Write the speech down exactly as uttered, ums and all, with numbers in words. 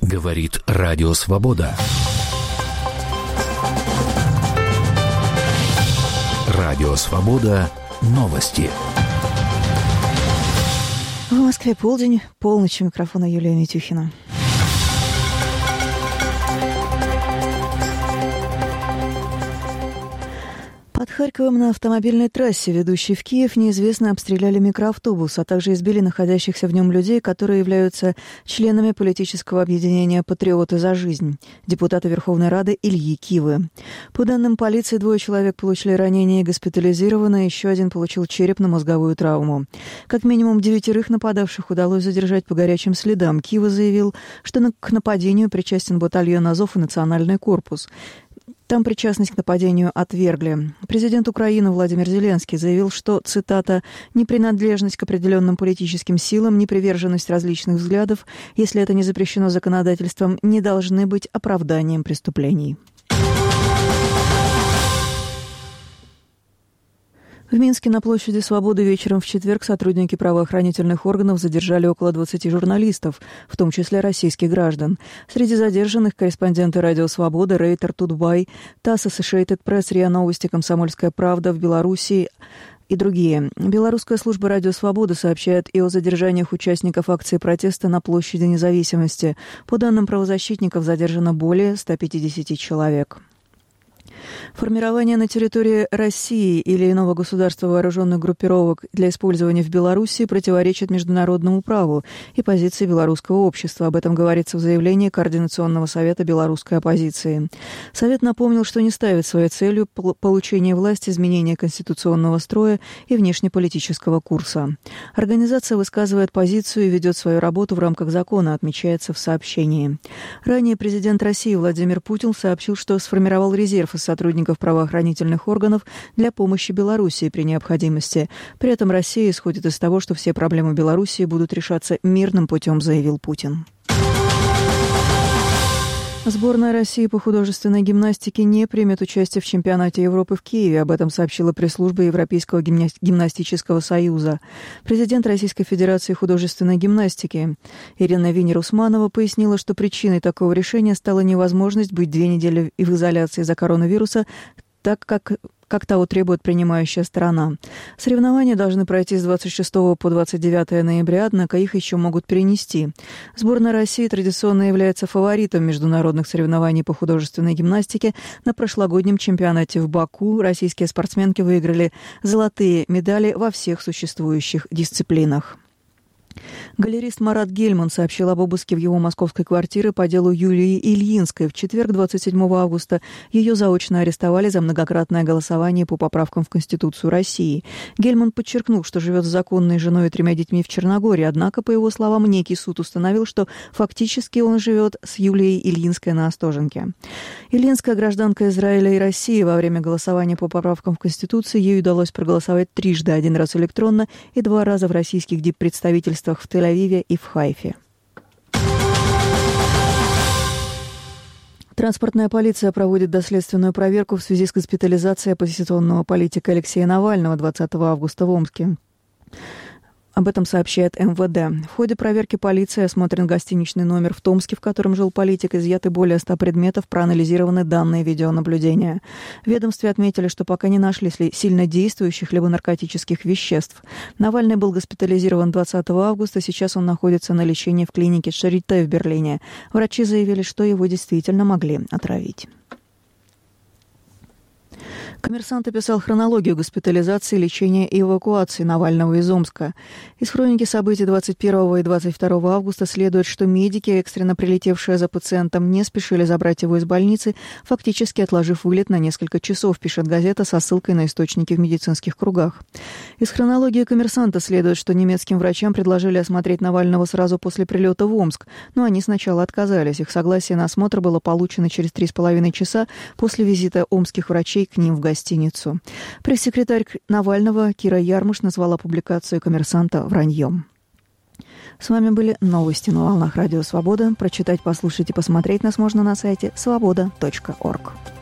Говорит Радио Свобода. Радио Свобода. Новости. В Москве полдень, полночь. У микрофона Юлия Митюхина. Под Харьковом на автомобильной трассе, ведущей в Киев, неизвестно обстреляли микроавтобус, а также избили находящихся в нем людей, которые являются членами политического объединения «Патриоты за жизнь», депутата Верховной Рады Ильи Кивы. По данным полиции, двое человек получили ранения и госпитализированы, еще один получил черепно-мозговую травму. Как минимум девятерых нападавших удалось задержать по горячим следам. Кива заявил, что к нападению причастен батальон «Азов» и Национальный корпус. Там причастность к нападению отвергли. Президент Украины Владимир Зеленский заявил, что, цитата, «непринадлежность к определенным политическим силам, неприверженность различных взглядов, если это не запрещено законодательством, не должны быть оправданием преступлений». В Минске на площади Свободы вечером в четверг сотрудники правоохранительных органов задержали около двадцати журналистов, в том числе российских граждан. Среди задержанных корреспонденты Радио Свобода, Рейтер Тутбай, ТАСС, Associated Press, РИА Новости, Комсомольская правда в Беларуси и другие. Белорусская служба Радио Свобода сообщает и о задержаниях участников акции протеста на площади Независимости. По данным правозащитников, задержано более ста пятидесяти человек. Формирование на территории России или иного государства вооруженных группировок для использования в Беларуси противоречит международному праву и позиции белорусского общества. Об этом говорится в заявлении Координационного совета белорусской оппозиции. Совет напомнил, что не ставит своей целью получение власти, изменения конституционного строя и внешнеполитического курса. Организация высказывает позицию и ведет свою работу в рамках закона, отмечается в сообщении. Ранее президент России Владимир Путин сообщил, что сформировал резерв из сотрудников правоохранительных органов для помощи Белоруссии при необходимости. При этом Россия исходит из того, что все проблемы Белоруссии будут решаться мирным путем, заявил Путин. Сборная России по художественной гимнастике не примет участие в чемпионате Европы в Киеве. Об этом сообщила пресс-служба Европейского гимнастического союза. Президент Российской Федерации художественной гимнастики Ирина Винер-Усманова пояснила, что причиной такого решения стала невозможность быть две недели в изоляции из-за коронавируса, так как как того требует принимающая сторона. Соревнования должны пройти с двадцать шестого по двадцать девятое ноября, однако их еще могут перенести. Сборная России традиционно является фаворитом международных соревнований по художественной гимнастике. На прошлогоднем чемпионате в Баку российские спортсменки выиграли золотые медали во всех существующих дисциплинах. Галерист Марат Гельман сообщил об обыске в его московской квартире по делу Юлии Ильинской. В четверг, двадцать седьмого августа, ее заочно арестовали за многократное голосование по поправкам в Конституцию России. Гельман подчеркнул, что живет с законной женой и тремя детьми в Черногории, однако, по его словам, некий суд установил, что фактически он живет с Юлией Ильинской на Остоженке. Ильинская гражданка Израиля и России. Во время голосования по поправкам в Конституции ей удалось проголосовать трижды, один раз электронно и два раза в российских диппредставительствах в Тель-Авиве и в Хайфе. Транспортная полиция проводит доследственную проверку в связи с госпитализацией оппозиционного политика Алексея Навального двадцатого августа в Омске. Об этом сообщает эм вэ дэ. В ходе проверки полиции осмотрен гостиничный номер в Томске, в котором жил политик, изъяты более ста предметов, проанализированы данные видеонаблюдения. В ведомстве отметили, что пока не нашли сильно действующих либо наркотических веществ. Навальный был госпитализирован двадцатого августа, сейчас он находится на лечении в клинике Шарите в Берлине. Врачи заявили, что его действительно могли отравить. «Коммерсант» описал хронологию госпитализации, лечения и эвакуации Навального из Омска. Из хроники событий двадцать первого и двадцать второго августа следует, что медики, экстренно прилетевшие за пациентом, не спешили забрать его из больницы, фактически отложив вылет на несколько часов, пишет газета со ссылкой на источники в медицинских кругах. Из хронологии «Коммерсанта» следует, что немецким врачам предложили осмотреть Навального сразу после прилета в Омск, но они сначала отказались. Их согласие на осмотр было получено через три с половиной часа после визита омских врачей к ним в гостиницу. Пресс-секретарь Навального Кира Ярмуш назвала публикацию «Коммерсанта» враньем. С вами были новости на волнах Радио Свобода. Прочитать, послушать и посмотреть нас можно на сайте свобода точка орг.